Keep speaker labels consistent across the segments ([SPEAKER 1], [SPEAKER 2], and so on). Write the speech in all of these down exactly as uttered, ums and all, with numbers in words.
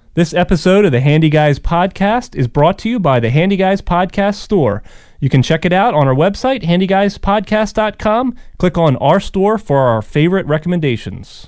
[SPEAKER 1] This episode of the Handy Guys Podcast is brought to you by the Handy Guys Podcast Store. You can check it out on our website, handy guys podcast dot com. Click on Our Store for our favorite recommendations.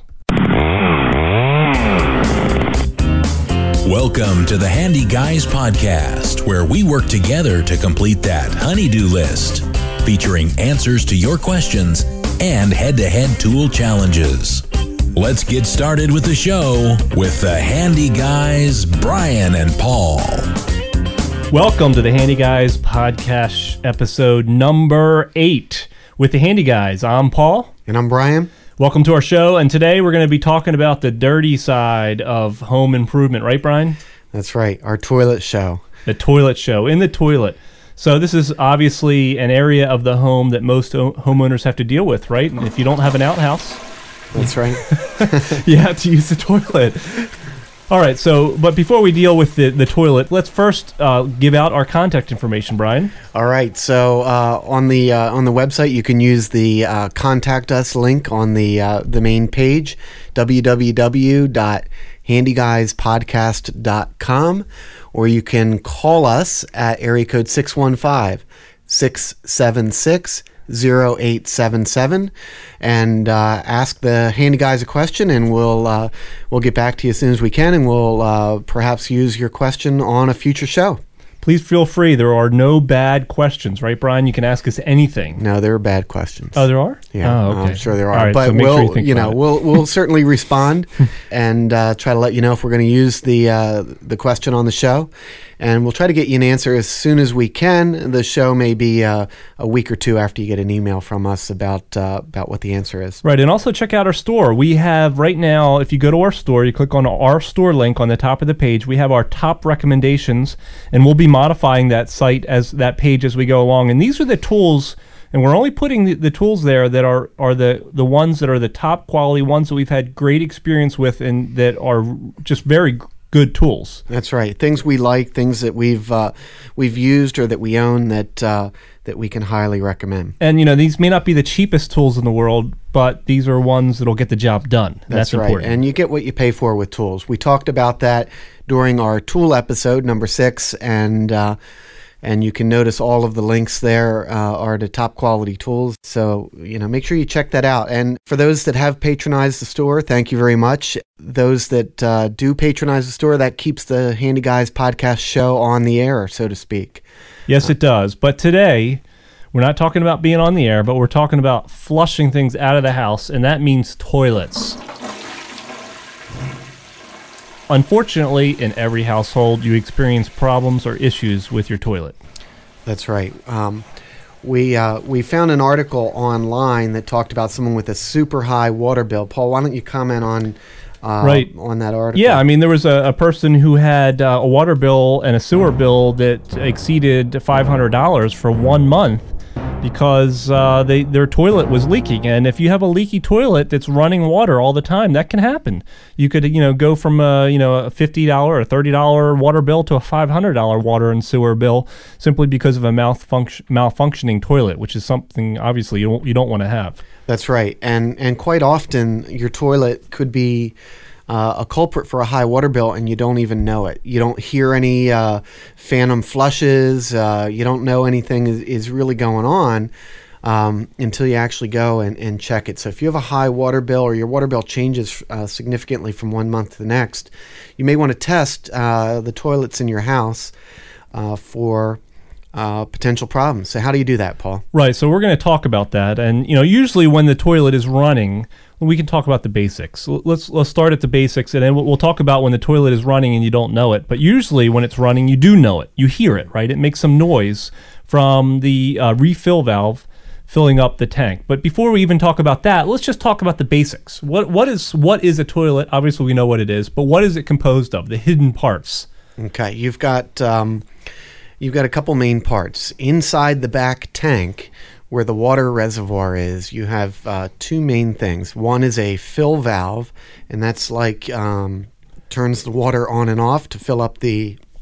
[SPEAKER 2] Welcome to the Handy Guys Podcast, where we work together to complete that honey-do list, featuring answers to your questions and head-to-head tool challenges. Let's get started with the show with the Handy Guys, Brian and Paul.
[SPEAKER 1] Welcome to the Handy Guys Podcast, episode number eight. With the Handy Guys, I'm Paul.
[SPEAKER 3] And I'm Brian.
[SPEAKER 1] Welcome to our show, and today we're going to be talking about the dirty side of home improvement, right, Brian?
[SPEAKER 3] That's right, our toilet show.
[SPEAKER 1] The toilet show, in the toilet. So this is obviously an area of the home that most o- homeowners have to deal with, right? And if you don't have an outhouse...
[SPEAKER 3] That's right.
[SPEAKER 1] you have to use the toilet. All right, so, but before we deal with the, the toilet, let's first uh, give out our contact information, Brian.
[SPEAKER 3] All right, so uh, on the uh, on the website, you can use the uh, Contact Us link on the uh, the main page, w w w dot handy guys podcast dot com, or you can call us at area code six one five, six seven six, zero eight seven seven and uh, ask the Handy Guys a question, and we'll uh, we'll get back to you as soon as we can, and we'll uh, perhaps use your question on a future show.
[SPEAKER 1] Please feel free. There are no bad questions, right, Brian? You can ask us anything.
[SPEAKER 3] No, there are bad questions.
[SPEAKER 1] Oh, there are?
[SPEAKER 3] Yeah,
[SPEAKER 1] oh, okay.
[SPEAKER 3] I'm sure there are.
[SPEAKER 1] All right,
[SPEAKER 3] but
[SPEAKER 1] so make
[SPEAKER 3] we'll,
[SPEAKER 1] sure you think
[SPEAKER 3] you know,
[SPEAKER 1] about it.
[SPEAKER 3] we'll we'll certainly respond and uh, try to let you know if we're going to use the uh, the question on the show, and we'll try to get you an answer as soon as we can. The show may be uh, a week or two after you get an email from us about uh, about what the answer is.
[SPEAKER 1] Right, and also check out our store. We have right now, if you go to our store, you click on our store link on the top of the page, we have our top recommendations, and we'll be modifying that site as that page as we go along. And these are the tools, and we're only putting the, the tools there that are, are the, the ones that are the top quality ones that we've had great experience with and that are just very good tools.
[SPEAKER 3] That's right. Things we like, things that we've uh, we've used or that we own that uh, that we can highly recommend.
[SPEAKER 1] And you know, these may not be the cheapest tools in the world, but these are ones that'll get the job done. And
[SPEAKER 3] that's,
[SPEAKER 1] that's
[SPEAKER 3] right.
[SPEAKER 1] important.
[SPEAKER 3] And you get what you pay for with tools. We talked about that during our tool episode, number six, and uh, and you can notice all of the links there uh, are to top quality tools. So, you know, make sure you check that out. And for those that have patronized the store, thank you very much. Those that uh, do patronize the store, that keeps the Handy Guys podcast show on the air, so to speak.
[SPEAKER 1] Yes, it does. But today, we're not talking about being on the air, but we're talking about flushing things out of the house, and that means toilets. Unfortunately, in every household, you experience problems or issues with your toilet.
[SPEAKER 3] That's right. Um, we uh, we found an article online that talked about someone with a super high water bill. Paul, why don't you comment on uh,
[SPEAKER 1] right.
[SPEAKER 3] on that article?
[SPEAKER 1] Yeah, I mean, there was a, a person who had uh, a water bill and a sewer bill that exceeded five hundred dollars for one month because uh, they their toilet was leaking. And if you have a leaky toilet that's running water all the time, that can happen. You could, you know, go from a, you know, a fifty dollars or a thirty dollars water bill to a five hundred dollars water and sewer bill simply because of a malfunction, malfunctioning toilet, which is something obviously you don't, you don't want to have.
[SPEAKER 3] That's right. And and quite often your toilet could be Uh, a culprit for a high water bill, and you don't even know it. You don't hear any uh, phantom flushes. Uh, you don't know anything is, is really going on um, until you actually go and, and check it. So if you have a high water bill or your water bill changes uh, significantly from one month to the next, you may want to test uh, the toilets in your house uh, for uh, potential problems. So how do you do that, Paul?
[SPEAKER 1] Right, so we're going to talk about that. And, you know, usually when the toilet is running, we can talk about the basics. Let's let's start at the basics, and then we'll, we'll talk about when the toilet is running and you don't know it. But usually when it's running, you do know it. You hear it, right? It makes some noise from the uh, refill valve filling up the tank. But before we even talk about that, let's just talk about the basics. What what is what is a toilet? Obviously we know what it is, but what is it composed of? The hidden parts.
[SPEAKER 3] Okay, you've got um, you've got a couple main parts inside the back tank. Where the water reservoir is, you have uh, two main things. One is a fill valve, and that's like um, turns the water on and off to fill up the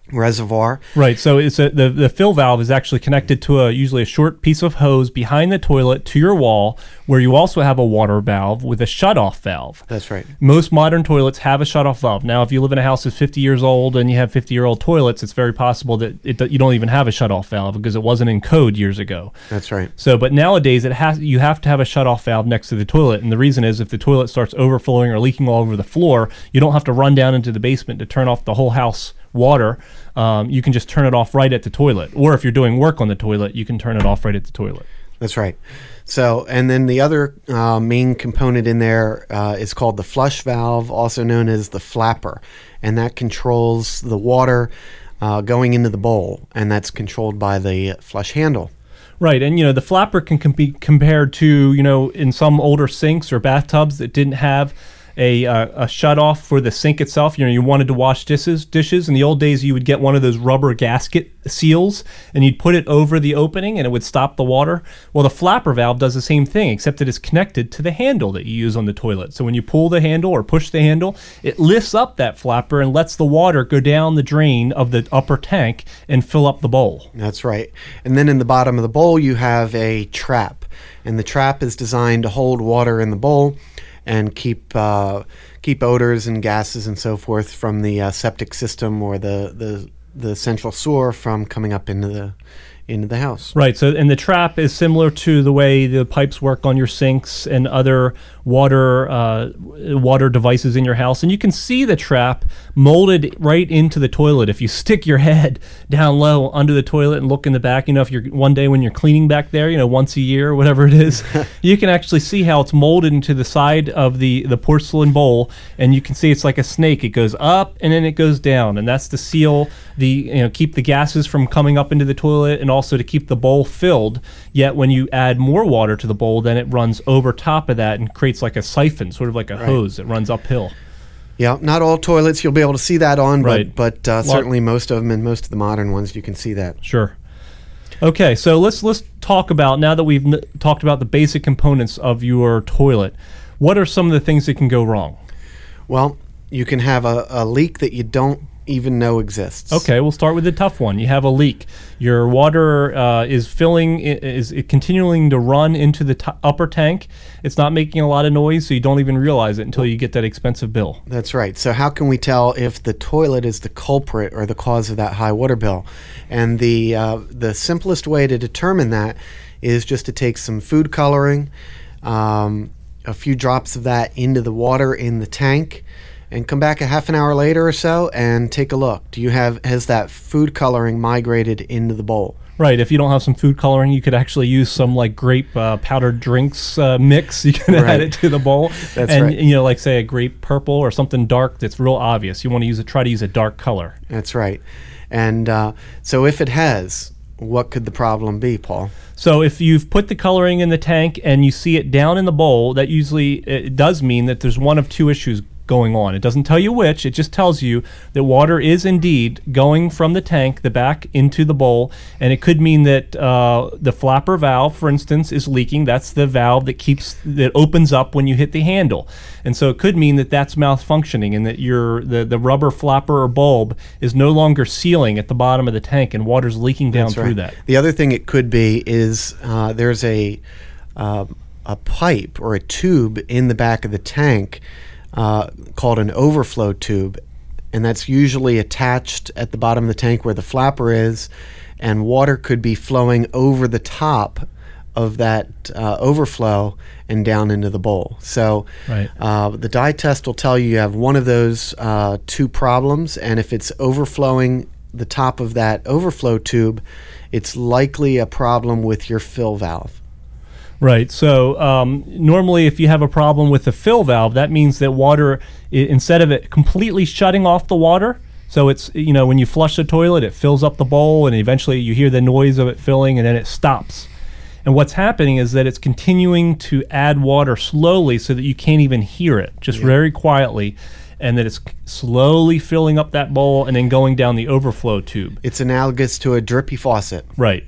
[SPEAKER 3] reservoir.
[SPEAKER 1] Right. So it's a, the the fill valve is actually connected to a usually a short piece of hose behind the toilet to your wall, where you also have a water valve with a shutoff valve.
[SPEAKER 3] That's right.
[SPEAKER 1] Most modern toilets have a shutoff valve. Now, if you live in a house that's fifty years old and you have fifty-year-old toilets, it's very possible that it, you don't even have a shutoff valve because it wasn't in code years ago.
[SPEAKER 3] That's right.
[SPEAKER 1] So, but nowadays it has you have to have a shutoff valve next to the toilet, and the reason is if the toilet starts overflowing or leaking all over the floor, you don't have to run down into the basement to turn off the whole house water. Um, you can just turn it off right at the toilet, or if you're doing work on the toilet, you can turn it off right at the toilet.
[SPEAKER 3] That's right. So, and then the other uh, main component in there uh, is called the flush valve, also known as the flapper, and that controls the water uh, going into the bowl, and that's controlled by the flush handle.
[SPEAKER 1] Right, and you know the flapper can com- be compared to you know in some older sinks or bathtubs that didn't have a uh, a shut off for the sink itself. You know, you wanted to wash dishes. Dishes in the old days, you would get one of those rubber gasket seals, and you'd put it over the opening, and it would stop the water. Well, the flapper valve does the same thing, except it is connected to the handle that you use on the toilet. So when you pull the handle or push the handle, it lifts up that flapper and lets the water go down the drain of the upper tank and fill up the bowl.
[SPEAKER 3] That's right. And then in the bottom of the bowl, you have a trap, and the trap is designed to hold water in the bowl and keep uh, keep odors and gases and so forth from the uh, septic system or the, the the central sewer from coming up into the into the house.
[SPEAKER 1] Right. So, and the trap is similar to the way the pipes work on your sinks and other water uh, water devices in your house. And you can see the trap molded right into the toilet. If you stick your head down low under the toilet and look in the back, you know, if you're one day when you're cleaning back there, you know, once a year or whatever it is, you can actually see how it's molded into the side of the, the porcelain bowl. And you can see it's like a snake. It goes up and then it goes down. And that's to seal the, you know, keep the gases from coming up into the toilet and also to keep the bowl filled. Yet when you add more water to the bowl, then it runs over top of that and creates like a siphon, sort of like a
[SPEAKER 3] Right.
[SPEAKER 1] hose that runs uphill.
[SPEAKER 3] Yeah, not all toilets you'll be able to see that on,
[SPEAKER 1] Right.
[SPEAKER 3] but, but uh, certainly most of them and most of the modern ones you can see that.
[SPEAKER 1] Sure. Okay, so let's let's talk about, now that we've n- talked about the basic components of your toilet, what are some of the things that can go wrong?
[SPEAKER 3] Well, you can have a, a leak that you don't even know exists.
[SPEAKER 1] Okay, we'll start with the tough one. You have a leak. Your water uh, is filling, i- is it continuing to run into the t- upper tank. It's not making a lot of noise, so you don't even realize it until you get that expensive bill.
[SPEAKER 3] That's right. So how can we tell if the toilet is the culprit or the cause of that high water bill? And the uh, the simplest way to determine that is just to take some food coloring, um, a few drops of that into the water in the tank, and come back a half an hour later or so and take a look. Do you have has that food coloring migrated into the bowl?
[SPEAKER 1] Right. If you don't have some food coloring, you could actually use some like grape uh, powdered drinks uh, mix. You can
[SPEAKER 3] Right.
[SPEAKER 1] add it to the bowl.
[SPEAKER 3] That's
[SPEAKER 1] and,
[SPEAKER 3] right.
[SPEAKER 1] you know, like say a grape purple or something dark that's real obvious. You want to use it. Try to use a dark color.
[SPEAKER 3] That's right. And uh, so if it has, what could the problem be, Paul?
[SPEAKER 1] So if you've put the coloring in the tank and you see it down in the bowl, that usually it does mean that there's one of two issues going on. It doesn't tell you which, it just tells you that water is indeed going from the tank, the back, into the bowl, and it could mean that uh, the flapper valve, for instance, is leaking. That's the valve that keeps, that opens up when you hit the handle. And so it could mean that that's malfunctioning and that your the, the rubber flapper or bulb is no longer sealing at the bottom of the tank and water's leaking down
[SPEAKER 3] That's
[SPEAKER 1] through
[SPEAKER 3] right.
[SPEAKER 1] that.
[SPEAKER 3] The other thing it could be is uh, there's a uh, a pipe or a tube in the back of the tank uh, called an overflow tube, and that's usually attached at the bottom of the tank where the flapper is, and water could be flowing over the top of that uh, overflow and down into the bowl. So
[SPEAKER 1] Right.
[SPEAKER 3] uh, the dye test will tell you you have one of those uh, two problems, and if it's overflowing the top of that overflow tube, it's likely a problem with your fill valve.
[SPEAKER 1] Right. So um, normally, if you have a problem with the fill valve, that means that water, I- instead of it completely shutting off the water, so it's, you know, when you flush the toilet, it fills up the bowl, and eventually you hear the noise of it filling, and then it stops. And what's happening is that it's continuing to add water slowly so that you can't even hear it, just very quietly, and that it's slowly filling up that bowl and then going down the overflow tube.
[SPEAKER 3] It's analogous to a drippy faucet.
[SPEAKER 1] Right.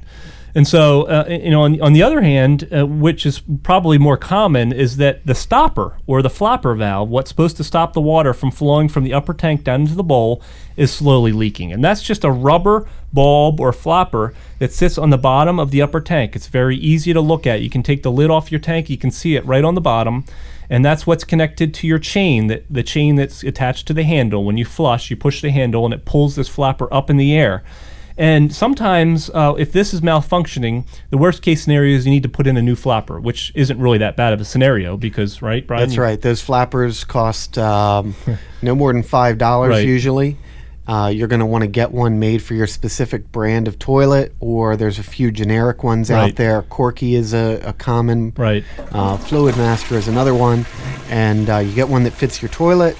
[SPEAKER 1] And so, uh, you know, on, on the other hand, uh, which is probably more common, is that the stopper or the flapper valve, what's supposed to stop the water from flowing from the upper tank down into the bowl, is slowly leaking. And that's just a rubber bulb or flapper that sits on the bottom of the upper tank. It's very easy to look at. You can take the lid off your tank. You can see it right on the bottom. And that's what's connected to your chain, that the chain that's attached to the handle. When you flush, you push the handle and it pulls this flapper up in the air. And sometimes, uh, if this is malfunctioning, the worst case scenario is you need to put in a new flapper, which isn't really that bad of a scenario because, right, Brian?
[SPEAKER 3] That's right. Those flappers cost um, no more than five dollars
[SPEAKER 1] Right.
[SPEAKER 3] usually. Uh, you're going to want to get one made for your specific brand of toilet, or there's a few generic ones
[SPEAKER 1] Right.
[SPEAKER 3] out there. Corky is a, a common.
[SPEAKER 1] Right.
[SPEAKER 3] Uh, Fluid Master is another one. And uh, you get one that fits your toilet,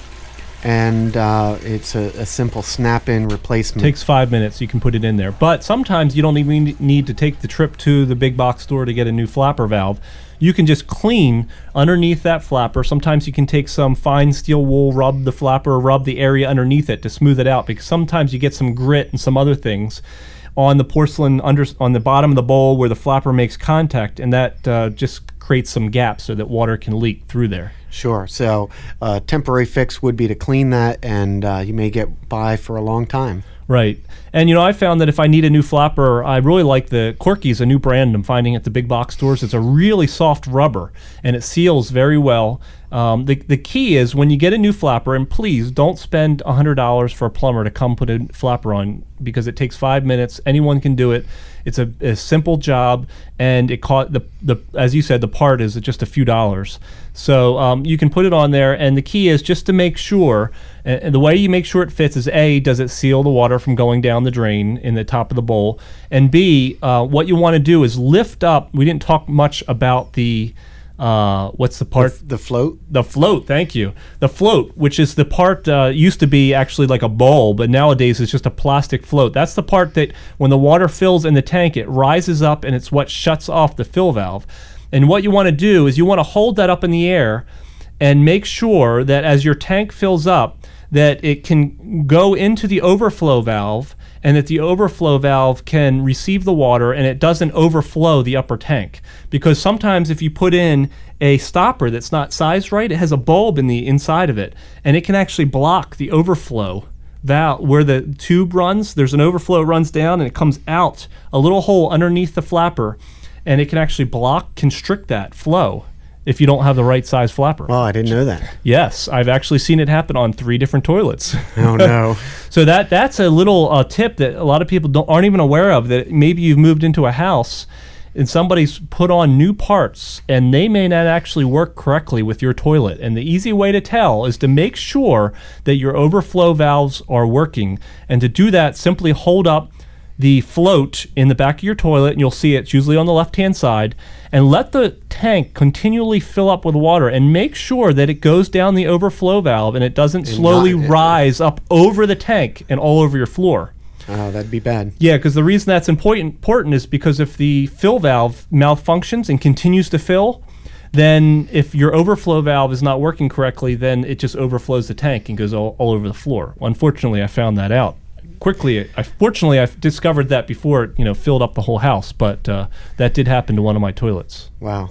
[SPEAKER 3] and uh, it's a, a simple snap-in replacement.
[SPEAKER 1] Takes five minutes. You can put it in there. But sometimes you don't even need to take the trip to the big box store to get a new flapper valve. You can just clean underneath that flapper. Sometimes you can take some fine steel wool, rub the flapper, rub the area underneath it to smooth it out, because sometimes you get some grit and some other things on the porcelain under on the bottom of the bowl where the flapper makes contact, and that uh, just creates some gaps so that water can leak through there.
[SPEAKER 3] Sure. So uh, temporary fix would be to clean that, and uh, you may get by for a long time.
[SPEAKER 1] Right. And, you know, I found that if I need a new flapper, I really like the Corky's, a new brand I'm finding at the big box stores. It's a really soft rubber, and it seals very well. Um, the, the key is when you get a new flapper, and please don't spend one hundred dollars for a plumber to come put a flapper on, because it takes five minutes. Anyone can do it. It's a, a simple job, and it caught the, the as you said, the part is just a few dollars. So um, you can put it on there, and the key is just to make sure, and, and the way you make sure it fits is A, does it seal the water from going down the drain in the top of the bowl, and B, uh, what you want to do is lift up. We didn't talk much about the Uh, what's the part?
[SPEAKER 3] The, the float?
[SPEAKER 1] The float, thank you. The float, which is the part, uh, used to be actually like a bowl, but nowadays it's just a plastic float. That's the part that when the water fills in the tank, it rises up, and it's what shuts off the fill valve. And what you want to do is you want to hold that up in the air and make sure that as your tank fills up, that it can go into the overflow valve, and that the overflow valve can receive the water and it doesn't overflow the upper tank. Because sometimes if you put in a stopper that's not sized right, it has a bulb in the inside of it, and it can actually block the overflow valve where the tube runs. There's an overflow runs down and it comes out a little hole underneath the flapper, and it can actually block, constrict that flow if you don't have the right size flapper.
[SPEAKER 3] Oh, I didn't know that.
[SPEAKER 1] Yes, I've actually seen it happen on three different toilets.
[SPEAKER 3] Oh, no.
[SPEAKER 1] So that that's a little uh, tip that a lot of people don't, aren't even aware of, that maybe you've moved into a house and somebody's put on new parts and they may not actually work correctly with your toilet. And the easy way to tell is to make sure that your overflow valves are working. And to do that, simply hold up the float in the back of your toilet, and you'll see it's usually on the left-hand side, and let the tank continually fill up with water, and make sure that it goes down the overflow valve and it doesn't
[SPEAKER 3] And
[SPEAKER 1] slowly
[SPEAKER 3] not-
[SPEAKER 1] rise up over the tank and all over your floor.
[SPEAKER 3] Oh, that'd be bad.
[SPEAKER 1] Yeah, because the reason that's important, important is because if the fill valve malfunctions and continues to fill, then if your overflow valve is not working correctly, then it just overflows the tank and goes all, all over the floor. Unfortunately, I found that out quickly. I fortunately I discovered that before it, you know, filled up the whole house, but uh, that did happen to one of my toilets.
[SPEAKER 3] Wow.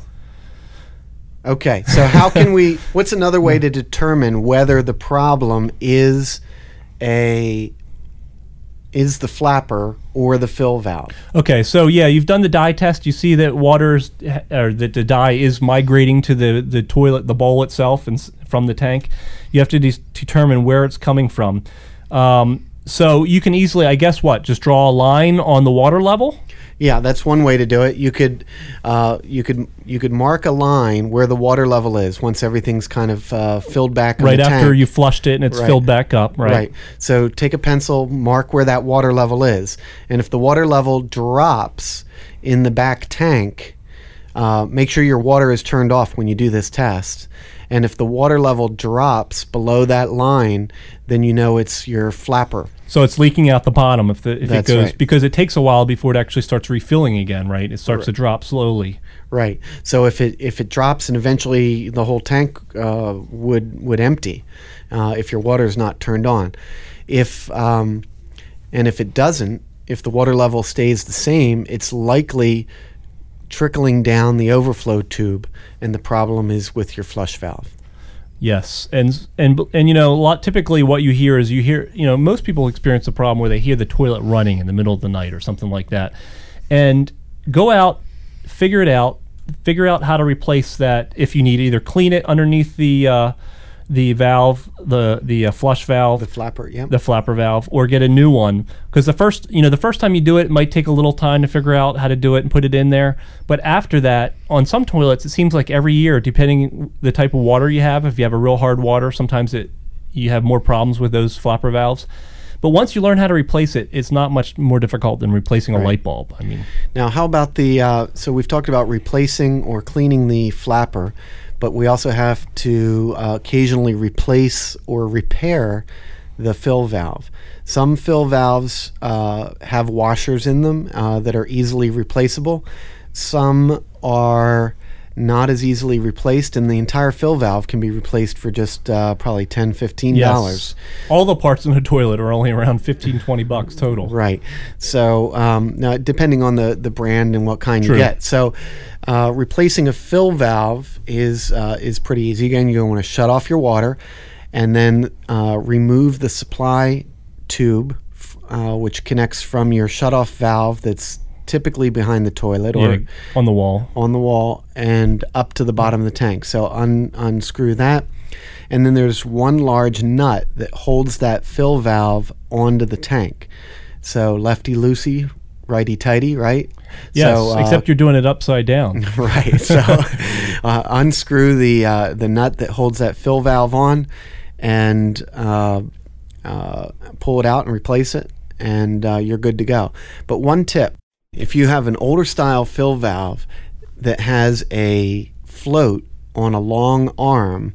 [SPEAKER 3] Okay, so how can we, what's another way to determine whether the problem is a, is the flapper or the fill valve?
[SPEAKER 1] Okay, so yeah, you've done the dye test. You see that water's, or that the dye is migrating to the, the toilet, the bowl itself, and s- from the tank. You have to de- determine where it's coming from. Um, so you can easily, I guess, what, just draw a line on the water level?
[SPEAKER 3] Yeah, that's one way to do it. You could, uh, you could, you could mark a line where the water level is once everything's kind of uh, filled back in
[SPEAKER 1] Right
[SPEAKER 3] the
[SPEAKER 1] after
[SPEAKER 3] tank.
[SPEAKER 1] you flushed it and it's
[SPEAKER 3] Right.
[SPEAKER 1] filled back up, right?
[SPEAKER 3] Right. So take a pencil, mark where that water level is, and if the water level drops in the back tank, uh, make sure your water is turned off when you do this test. And if the water level drops below that line, then you know it's your flapper.
[SPEAKER 1] So it's leaking out the bottom if the if
[SPEAKER 3] That's
[SPEAKER 1] it goes
[SPEAKER 3] right.
[SPEAKER 1] because it takes a while before it actually starts refilling again, right? It starts to drop slowly.
[SPEAKER 3] Right. So if it if it drops and eventually the whole tank uh, would would empty, uh, if your water is not turned on, if um, and if it doesn't, if the water level stays the same, it's likely trickling down the overflow tube, and the problem is with your flush valve.
[SPEAKER 1] Yes, and and and you know, a lot typically what you hear is you hear, you know, most people experience a problem where they hear the toilet running in the middle of the night or something like that, and go out, figure it out, figure out how to replace that if you need. Either clean it underneath the uh, the valve, the the uh, flush valve,
[SPEAKER 3] The flapper, yeah.
[SPEAKER 1] the flapper valve, or get a new one. Because the first, you know, the first time you do it, it might take a little time to figure out how to do it and put it in there. But after that, on some toilets, it seems like every year, depending the type of water you have, if you have a real hard water, sometimes it you have more problems with those flapper valves. But once you learn how to replace it, it's not much more difficult than replacing a
[SPEAKER 3] Right.
[SPEAKER 1] light bulb. I mean,
[SPEAKER 3] Now, how about the, uh, so we've talked about replacing or cleaning the flapper, but we also have to uh, occasionally replace or repair the fill valve. Some fill valves uh, have washers in them uh, that are easily replaceable. Some are not as easily replaced, and the entire fill valve can be replaced for just uh, probably ten dollars, fifteen dollars.
[SPEAKER 1] yes, all the parts in a toilet are only around fifteen, twenty bucks total.
[SPEAKER 3] Right. So um, now, depending on the, the brand and what kind
[SPEAKER 1] True.
[SPEAKER 3] you get. So uh, replacing a fill valve is uh, is pretty easy. Again, you're going to want to shut off your water, and then uh, remove the supply tube, f- uh, which connects from your shutoff valve that's typically behind the toilet or
[SPEAKER 1] Yeah, on the wall.
[SPEAKER 3] on the wall and up to the bottom of the tank. So un- unscrew that. And then there's one large nut that holds that fill valve onto the tank. So lefty loosey, righty tighty, right?
[SPEAKER 1] Yes,
[SPEAKER 3] So, uh,
[SPEAKER 1] except you're doing it upside down.
[SPEAKER 3] right. So uh, unscrew the uh, the nut that holds that fill valve on, and uh, uh, pull it out and replace it, and uh, you're good to go. But one tip: if you have an older style fill valve that has a float on a long arm,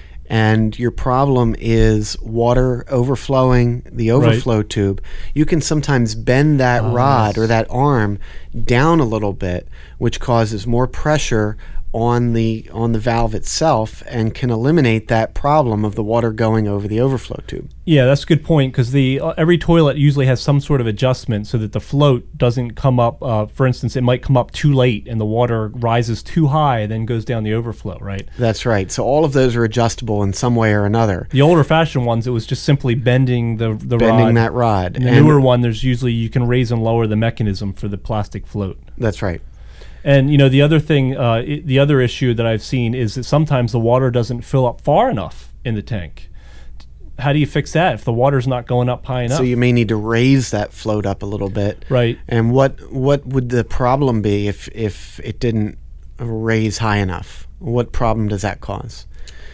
[SPEAKER 3] and your problem is water overflowing the overflow tube, you can sometimes bend that
[SPEAKER 1] Oh,
[SPEAKER 3] rod
[SPEAKER 1] yes.
[SPEAKER 3] or that arm down a little bit, which causes more pressure on the on the valve itself and can eliminate that problem of the water going over the overflow tube.
[SPEAKER 1] Yeah, that's a good point, because the uh, every toilet usually has some sort of adjustment so that the float doesn't come up. Uh, for instance, it might come up too late and the water rises too high and then goes down the overflow, right?
[SPEAKER 3] That's right. So all of those are adjustable in some way or another.
[SPEAKER 1] The older fashioned ones, it was just simply bending the, the
[SPEAKER 3] Bending
[SPEAKER 1] rod.
[SPEAKER 3] that rod.
[SPEAKER 1] And the
[SPEAKER 3] And-
[SPEAKER 1] newer one, there's usually you can raise and lower the mechanism for the plastic float.
[SPEAKER 3] That's right.
[SPEAKER 1] And you know, the other thing, uh, I the other issue that I've seen is that sometimes the water doesn't fill up far enough in the tank. How do you fix that if the water's not going up high enough?
[SPEAKER 3] So you may need to raise that float up a little bit.
[SPEAKER 1] Right.
[SPEAKER 3] And what what would the problem be if if it didn't raise high enough? What problem does that cause?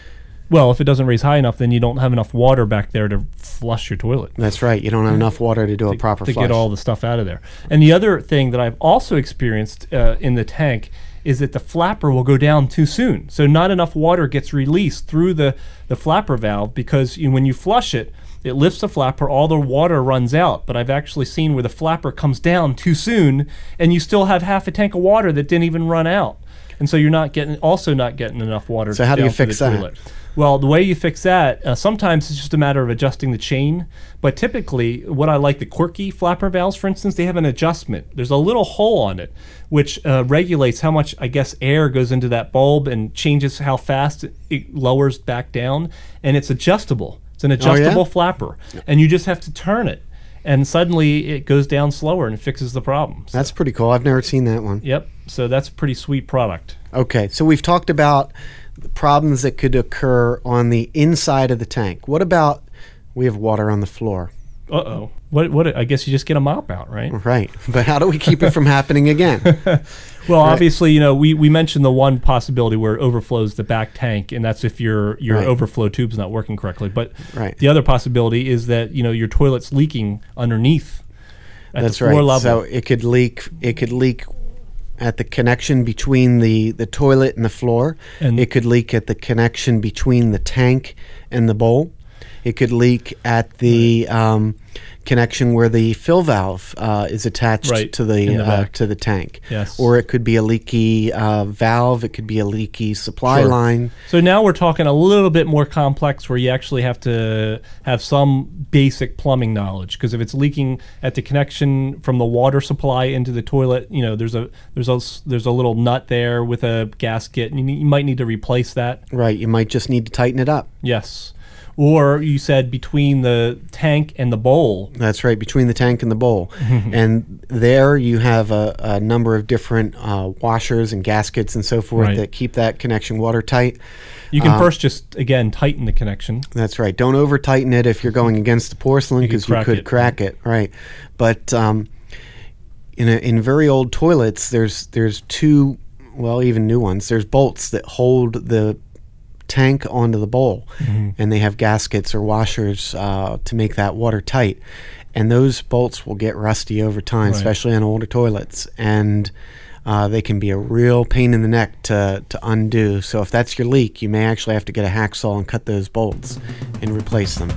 [SPEAKER 1] Well, if it doesn't raise high enough, then you don't have enough water back there to flush your toilet.
[SPEAKER 3] That's right. You don't have enough water to do a proper
[SPEAKER 1] to
[SPEAKER 3] flush.
[SPEAKER 1] get all the stuff out of there. And the other thing that I've also experienced uh, in the tank is that the flapper will go down too soon. So not enough water gets released through the, the flapper valve, because you, when you flush it, it lifts the flapper, all the water runs out. But I've actually seen where the flapper comes down too soon and you still have half a tank of water that didn't even run out. And so you're not getting, also not getting enough water.
[SPEAKER 3] So how do you
[SPEAKER 1] down through
[SPEAKER 3] fix
[SPEAKER 1] the
[SPEAKER 3] that?
[SPEAKER 1] toilet. Well, the way you fix that, uh, sometimes it's just a matter of adjusting the chain. But typically, what I like, the quirky flapper valves, for instance, they have an adjustment. There's a little hole on it, which uh, regulates how much, I guess, air goes into that bulb and changes how fast it, it lowers back down. And it's adjustable. It's an adjustable flapper. And you just have to turn it. And suddenly, it goes down slower and it fixes the problem. So,
[SPEAKER 3] That's pretty cool. I've never seen that one.
[SPEAKER 1] yep. So that's a pretty sweet product.
[SPEAKER 3] Okay, so we've talked about the problems that could occur on the inside of the tank. What about we have water on the floor?
[SPEAKER 1] Uh-oh. What, what, I guess you just get a mop out, right?
[SPEAKER 3] Right, but how do we keep it from happening again?
[SPEAKER 1] Well, obviously, you know, we, we mentioned the one possibility where it overflows the back tank, and that's if your your
[SPEAKER 3] Right.
[SPEAKER 1] overflow tube's not working correctly. But
[SPEAKER 3] Right.
[SPEAKER 1] the other possibility is that, you know, your toilet's leaking underneath at
[SPEAKER 3] That's
[SPEAKER 1] the floor
[SPEAKER 3] right.
[SPEAKER 1] level.
[SPEAKER 3] So it could leak. It could leak at the connection between the, the toilet and the floor.
[SPEAKER 1] And-
[SPEAKER 3] it could leak at the connection between the tank and the bowl. It could leak at the um, connection where the fill valve uh, is attached
[SPEAKER 1] Right,
[SPEAKER 3] to the,
[SPEAKER 1] in the
[SPEAKER 3] uh,
[SPEAKER 1] back.
[SPEAKER 3] to the tank.
[SPEAKER 1] Yes.
[SPEAKER 3] Or it could be a leaky uh, valve. It could be a leaky supply
[SPEAKER 1] Sure.
[SPEAKER 3] line.
[SPEAKER 1] So now we're talking a little bit more complex, where you actually have to have some basic plumbing knowledge, because if it's leaking at the connection from the water supply into the toilet, you know, there's a there's a there's a little nut there with a gasket, and you, need, you might need to replace that.
[SPEAKER 3] Right. You might just need to tighten it up.
[SPEAKER 1] Yes. Or you said between the tank and the bowl.
[SPEAKER 3] That's right, between the tank and the bowl. And there you have a, a number of different uh, washers and gaskets and so forth
[SPEAKER 1] Right.
[SPEAKER 3] that keep that connection watertight.
[SPEAKER 1] You can
[SPEAKER 3] Um,
[SPEAKER 1] first just, again, tighten the connection.
[SPEAKER 3] That's right. Don't over tighten it if you're going against the porcelain,
[SPEAKER 1] You could
[SPEAKER 3] because you
[SPEAKER 1] crack
[SPEAKER 3] could
[SPEAKER 1] it.
[SPEAKER 3] crack it. Right. But um, in a, in very old toilets, there's there's two, well, even new ones. There's bolts that hold the tank onto the bowl,
[SPEAKER 1] Mm-hmm.
[SPEAKER 3] and they have gaskets or washers uh, to make that watertight. And those bolts will get rusty over time,
[SPEAKER 1] Right.
[SPEAKER 3] especially on older toilets. And uh, they can be a real pain in the neck to, to undo. So if that's your leak, you may actually have to get a hacksaw and cut those bolts and replace them.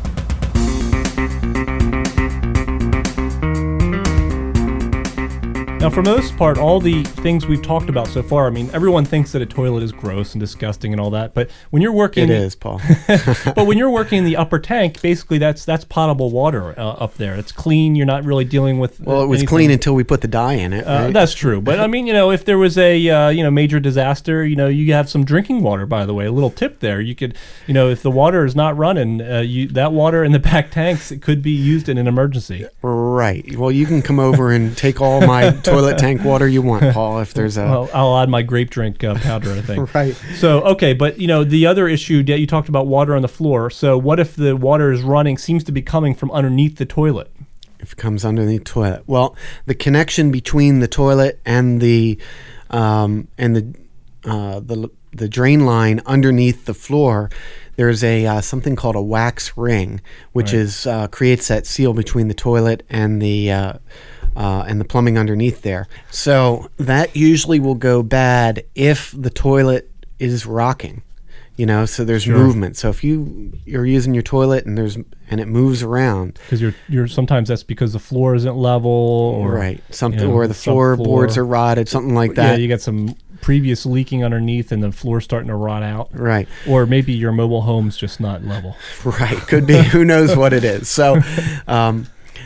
[SPEAKER 1] Now, for the most part, all the things we've talked about so far, I mean, everyone thinks that a toilet is gross and disgusting and all that, but when you're working,
[SPEAKER 3] It is, Paul.
[SPEAKER 1] but when you're working in the upper tank, basically that's that's potable water uh, up there. It's clean. You're not really dealing with.
[SPEAKER 3] Well, it was
[SPEAKER 1] anything.
[SPEAKER 3] clean until we put the dye in it.
[SPEAKER 1] Uh,
[SPEAKER 3] Right?
[SPEAKER 1] That's true, but I mean, you know, if there was a uh, you know major disaster, you know, you have some drinking water. By the way, a little tip there: you could, you know, if the water is not running, uh, you that water in the back tanks, it could be used in an emergency.
[SPEAKER 3] Right. Well, you can come over and take all my toilet tank water you want, Paul, if there's a...
[SPEAKER 1] Well, I'll add my grape drink uh, powder, I think.
[SPEAKER 3] Right.
[SPEAKER 1] So, okay, but you know, the other issue that you talked about, water on the floor. So, what if the water is running, seems to be coming from underneath the toilet?
[SPEAKER 3] If it comes underneath the toilet. Well, the connection between the toilet and the um, and the uh, the the drain line underneath the floor, there's a uh, something called a wax ring, which
[SPEAKER 1] Right.
[SPEAKER 3] is uh, creates that seal between the toilet and the uh, uh, and the plumbing underneath there. So that usually will go bad if the toilet is rocking. You know, so there's
[SPEAKER 1] Sure.
[SPEAKER 3] movement. So if you you're using your toilet and there's and it moves around,
[SPEAKER 1] Because you're you're sometimes that's because the floor isn't level, or
[SPEAKER 3] right, something,
[SPEAKER 1] you know,
[SPEAKER 3] or the
[SPEAKER 1] some
[SPEAKER 3] floorboards
[SPEAKER 1] floor.
[SPEAKER 3] are rotted, something like
[SPEAKER 1] Yeah,
[SPEAKER 3] that.
[SPEAKER 1] you got some previous leaking underneath, and the floor's starting to rot out.
[SPEAKER 3] Right,
[SPEAKER 1] Or maybe your mobile home's just not level.
[SPEAKER 3] right. Could be. Who knows what it is? So, um,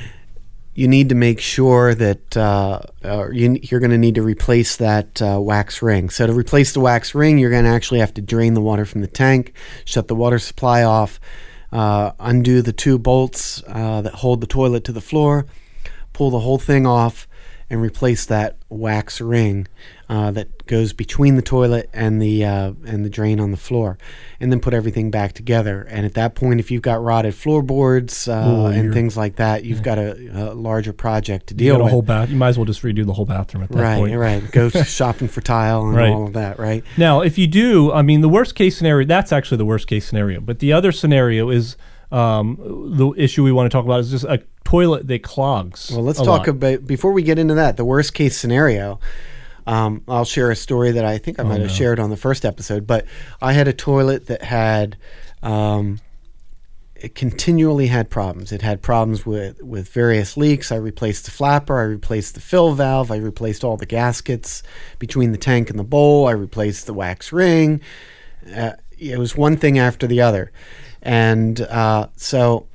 [SPEAKER 3] you need to make sure that uh, uh, you, you're going to need to replace that uh, wax ring. So to replace the wax ring, you're going to actually have to drain the water from the tank, shut the water supply off, uh, undo the two bolts uh, that hold the toilet to the floor, pull the whole thing off, and replace that wax ring uh, that goes between the toilet and the uh, and the drain on the floor, and then put everything back together. And at that point, if you've got rotted floorboards uh,
[SPEAKER 1] Ooh,
[SPEAKER 3] and
[SPEAKER 1] you're-
[SPEAKER 3] things like that, you've got a, a larger project to
[SPEAKER 1] You
[SPEAKER 3] deal
[SPEAKER 1] got a
[SPEAKER 3] with.
[SPEAKER 1] whole bath. You might as well just redo the whole bathroom at that
[SPEAKER 3] right,
[SPEAKER 1] point.
[SPEAKER 3] right. Go shopping for tile and
[SPEAKER 1] Right.
[SPEAKER 3] all of that. Right.
[SPEAKER 1] Now, if you do, I mean, the worst case scenario, that's actually the worst case scenario. But the other scenario is um, the issue we want to talk about is just a toilet that clogs.
[SPEAKER 3] Well, let's
[SPEAKER 1] a
[SPEAKER 3] talk
[SPEAKER 1] lot.
[SPEAKER 3] about, before we get into that, the worst case scenario. Um, I'll share a story that I think I might have
[SPEAKER 1] no.
[SPEAKER 3] shared on the first episode, but I had a toilet that had, um, it continually had problems. It had problems with, with various leaks. I replaced the flapper, I replaced the fill valve, I replaced all the gaskets between the tank and the bowl, I replaced the wax ring. Uh, it was one thing after the other. And uh, so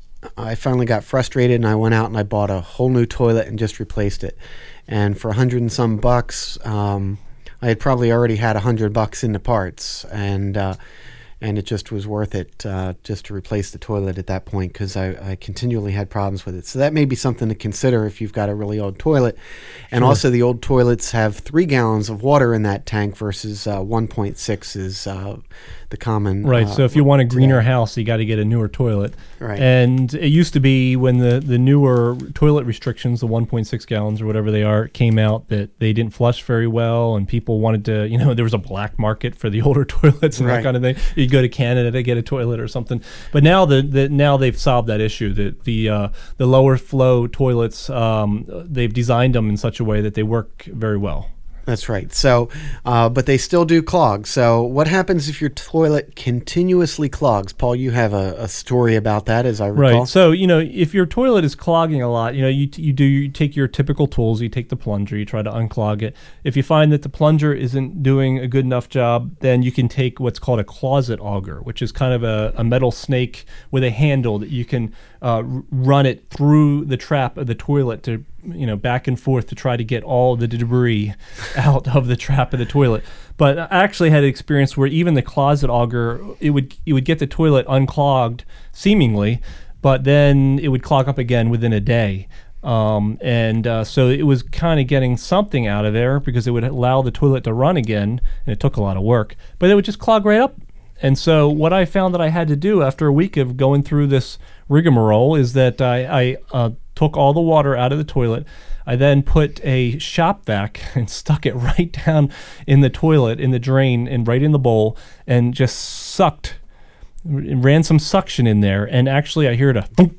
[SPEAKER 3] I finally got frustrated, and I went out and I bought a whole new toilet and just replaced it. And for a hundred and some bucks, um, I had probably already had a hundred bucks in the parts, and uh, and it just was worth it uh, just to replace the toilet at that point, because I, I continually had problems with it. So that may be something to consider if you've got a really old toilet. And
[SPEAKER 1] Sure.
[SPEAKER 3] also, the old toilets have three gallons of water in that tank versus uh, one point six is uh, the common.
[SPEAKER 1] Right.
[SPEAKER 3] uh,
[SPEAKER 1] So if you want a greener
[SPEAKER 3] today.
[SPEAKER 1] house, you got to get a newer toilet.
[SPEAKER 3] Right.
[SPEAKER 1] And it used to be when the, the newer toilet restrictions, the one point six gallons or whatever they are, came out, that they didn't flush very well, and people wanted to, you know, there was a black market for the older toilets and
[SPEAKER 3] Right.
[SPEAKER 1] that kind of thing. You'd go to Canada to get a toilet or something. But now the, the now they've solved that issue. That the uh, the lower flow toilets, um, they've designed them in such a way that they work very well.
[SPEAKER 3] That's right. So, uh, but they still do clog. So what happens if your toilet continuously clogs? Paul, you have a, a story about that, as I recall.
[SPEAKER 1] Right. So, you know, if your toilet is clogging a lot, you know, you, you do, you take your typical tools, you take the plunger, you try to unclog it. If you find that the plunger isn't doing a good enough job, then you can take what's called a closet auger, which is kind of a, a metal snake with a handle that you can uh, r- run it through the trap of the toilet to, you know, back and forth to try to get all the debris out of the trap of the toilet. But I actually had an experience where even the closet auger, it would it would get the toilet unclogged, seemingly, but then it would clog up again within a day. Um, and uh, so it was kind of getting something out of there because it would allow the toilet to run again, and it took a lot of work. But it would just clog right up. And so what I found that I had to do after a week of going through this rigmarole is that I, I uh, took all the water out of the toilet. I then put a shop vac and stuck it right down in the toilet, in the drain, and right in the bowl, and just sucked, ran some suction in there. And actually I heard a thump,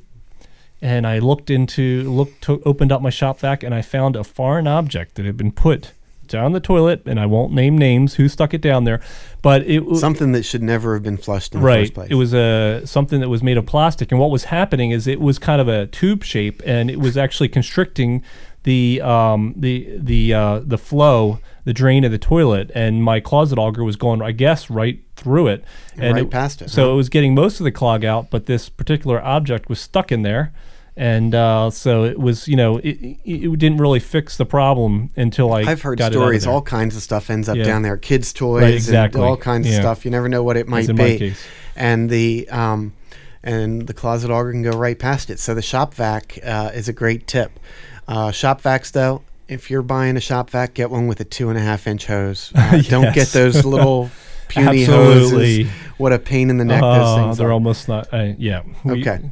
[SPEAKER 1] and I looked into, looked, to, opened up my shop vac, and I found a foreign object that had been put down the toilet, and I won't name names who stuck it down there, but it was
[SPEAKER 3] something that should never have been flushed in the
[SPEAKER 1] right.
[SPEAKER 3] first place.
[SPEAKER 1] It was a something that was made of plastic, and what was happening is it was kind of a tube shape, and it was actually constricting the um, the the uh, the flow, the drain of the toilet, and my closet auger was going, I guess, right through it, and
[SPEAKER 3] right
[SPEAKER 1] it,
[SPEAKER 3] past it.
[SPEAKER 1] So
[SPEAKER 3] huh?
[SPEAKER 1] it was getting most of the clog out, but this particular object was stuck in there. And uh, so it was, you know, it, it didn't really fix the problem until I
[SPEAKER 3] I've heard
[SPEAKER 1] got
[SPEAKER 3] stories,
[SPEAKER 1] it out of there.
[SPEAKER 3] all kinds of stuff ends up
[SPEAKER 1] Yeah.
[SPEAKER 3] down there. Kids' toys,
[SPEAKER 1] Right, exactly.
[SPEAKER 3] and all kinds
[SPEAKER 1] Yeah.
[SPEAKER 3] of stuff. You never know what it might
[SPEAKER 1] As in
[SPEAKER 3] be.
[SPEAKER 1] my case.
[SPEAKER 3] And the um, and the closet auger can go right past it. So the shop vac uh, is a great tip. Uh, shop vacs, though, if you're buying a shop vac, get one with a two and a half inch hose. Uh,
[SPEAKER 1] Yes.
[SPEAKER 3] Don't get those little puny
[SPEAKER 1] Absolutely.
[SPEAKER 3] hoses. What a pain in the neck
[SPEAKER 1] Uh,
[SPEAKER 3] those things
[SPEAKER 1] they're
[SPEAKER 3] are.
[SPEAKER 1] almost not, uh, yeah. We-
[SPEAKER 3] Okay.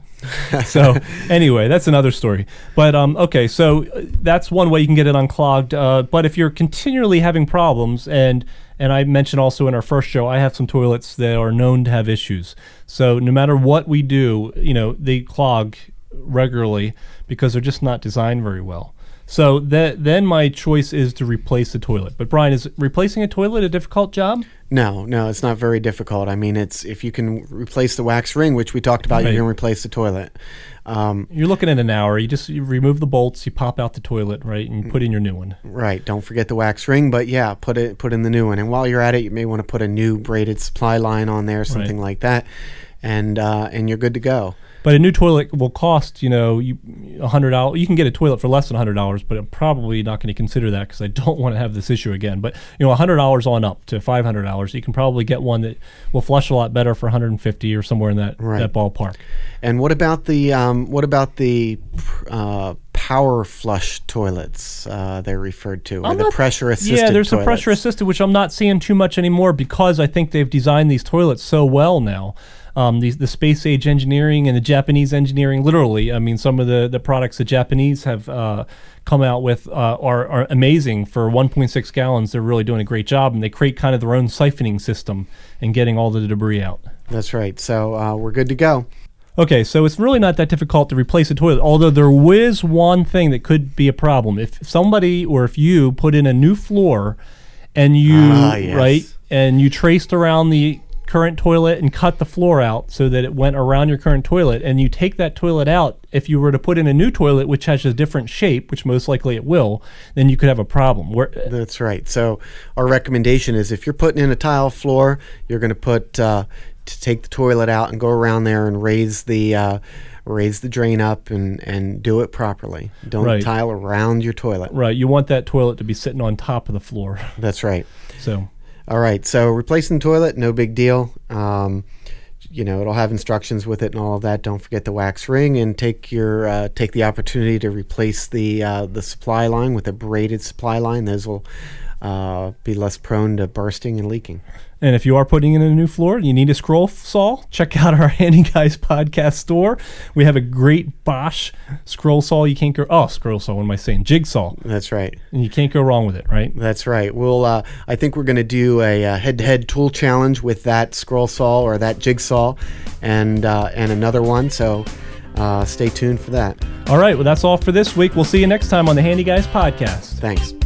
[SPEAKER 1] So anyway, that's another story. But um, okay, so uh, that's one way you can get it unclogged. Uh, but if you're continually having problems, and and I mentioned also in our first show, I have some toilets that are known to have issues. So no matter what we do, you know, they clog regularly because they're just not designed very well. So that then my choice is to replace the toilet. But Brian, is replacing a toilet a difficult job?
[SPEAKER 3] No, no, it's not very difficult. I mean, it's if you can replace the wax ring, which we talked about,
[SPEAKER 1] Right.
[SPEAKER 3] you can replace the toilet. Um,
[SPEAKER 1] You're looking at an hour. You just you remove the bolts, you pop out the toilet, right, and you put in your new one.
[SPEAKER 3] right. Don't forget the wax ring, but yeah, put it put in the new one. And while you're at it, you may want to put a new braided supply line on there, something
[SPEAKER 1] Right.
[SPEAKER 3] like that, and uh, and you're good to go.
[SPEAKER 1] But a new toilet will cost, you know, you a hundred dollars. You can get a toilet for less than a hundred dollars, but I'm probably not going to consider that because I don't want to have this issue again. But you know, a hundred dollars on up to five hundred dollars, you can probably get one that will flush a lot better for one hundred and fifty or somewhere in that
[SPEAKER 3] Right.
[SPEAKER 1] that ballpark.
[SPEAKER 3] And what about the um, what about the uh, power flush toilets? Uh, they're referred to, or
[SPEAKER 1] I'm
[SPEAKER 3] the
[SPEAKER 1] not-
[SPEAKER 3] pressure assisted.
[SPEAKER 1] Yeah, there's
[SPEAKER 3] toilets.
[SPEAKER 1] a pressure assisted, which I'm not seeing too much anymore because I think they've designed these toilets so well now. Um, the, the space age engineering and the Japanese engineering, literally, I mean, some of the, the products the Japanese have uh, come out with uh, are, are amazing. For one point six gallons, they're really doing a great job, and they create kind of their own siphoning system and getting all the debris out.
[SPEAKER 3] That's right. So uh, we're good to go.
[SPEAKER 1] Okay, so it's really not that difficult to replace a toilet, although there is one thing that could be a problem. If somebody or if you put in a new floor and you,
[SPEAKER 3] Ah, yes.
[SPEAKER 1] right, and you traced around the current toilet and cut the floor out so that it went around your current toilet, and you take that toilet out, if you were to put in a new toilet which has a different shape, which most likely it will, then you could have a problem. Where,
[SPEAKER 3] That's right. So our recommendation is if you're putting in a tile floor, you're going to put uh, to take the toilet out and go around there and raise the uh, raise the drain up and, and do it properly. Don't
[SPEAKER 1] Right.
[SPEAKER 3] tile around your toilet.
[SPEAKER 1] right, you want that toilet to be sitting on top of the floor.
[SPEAKER 3] That's right.
[SPEAKER 1] So
[SPEAKER 3] All right. So replacing the toilet, no big deal. Um, you know, it'll have instructions with it and all of that. Don't forget the wax ring, and take your uh, take the opportunity to replace the uh, the supply line with a braided supply line. Those will uh, be less prone to bursting and leaking.
[SPEAKER 1] And if you are putting in a new floor and you need a scroll saw, check out our Handy Guys podcast store. We have a great Bosch scroll saw. You can't go, oh, scroll saw, what am I saying? Jigsaw.
[SPEAKER 3] That's right.
[SPEAKER 1] And you can't go wrong with it, right?
[SPEAKER 3] That's right. We'll. Uh, I think we're going to do a uh, head-to-head tool challenge with that scroll saw or that jigsaw, and uh, and another one. So uh, stay tuned for that.
[SPEAKER 1] All right, well, that's all for this week. We'll see you next time on the Handy Guys podcast.
[SPEAKER 3] Thanks.